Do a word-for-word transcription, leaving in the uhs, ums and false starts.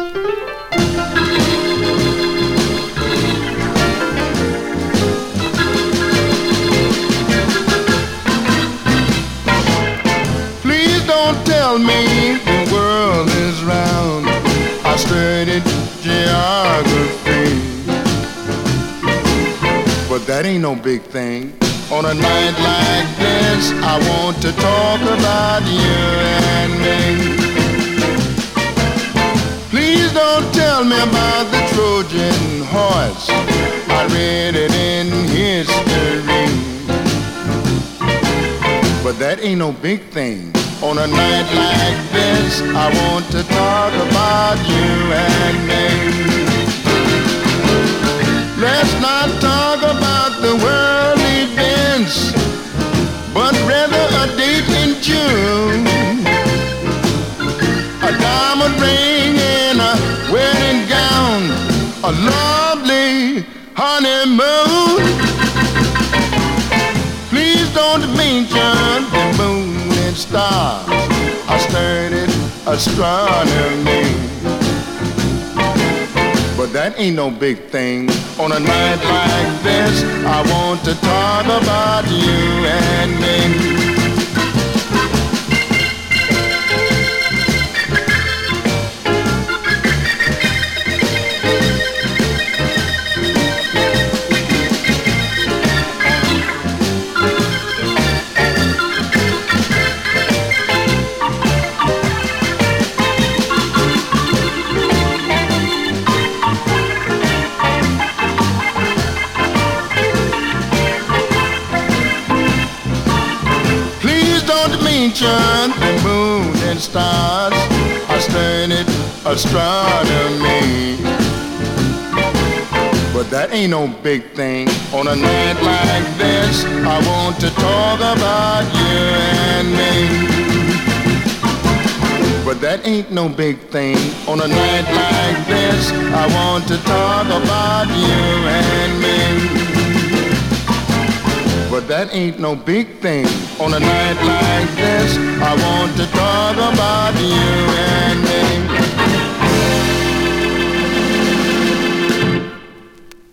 Please don't tell me the world is round. I studied geography, but that ain't no big thing. On a night like this, I want to talk about you and me. Please don't tell me about the Trojan horse. I read it in history, but that ain't no big thing. On a night like this, I want to talk about you and me. Let's not talk about the world events, but rather a date in June. A diamond ring and a wedding gown, a lovely honeymoon. Please don't mention the moon and stars. I studied astronomy, but that ain't no big thing. On a night like this, I want to talk about you and me. The moon and stars, I studied astronomy, but that ain't no big thing. On a night like this, I want to talk about you and me, but that ain't no big thing. On a night like this, I want to talk about you and me, but that ain't no big thing. On a night like this, I want to talk about